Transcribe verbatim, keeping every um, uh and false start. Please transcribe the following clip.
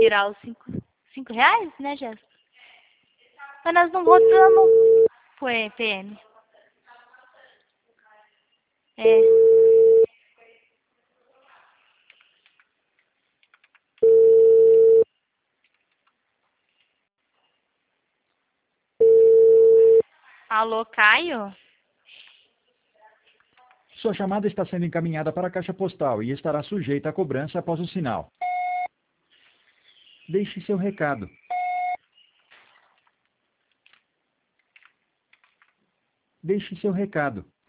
retirar os cinco, cinco reais, né, Jéssica? Mas nós não votamos pro P M. É. Alô, Caio? Sua chamada está sendo encaminhada para a caixa postal e estará sujeita a cobrança após o sinal. Deixe seu recado. Deixe seu recado.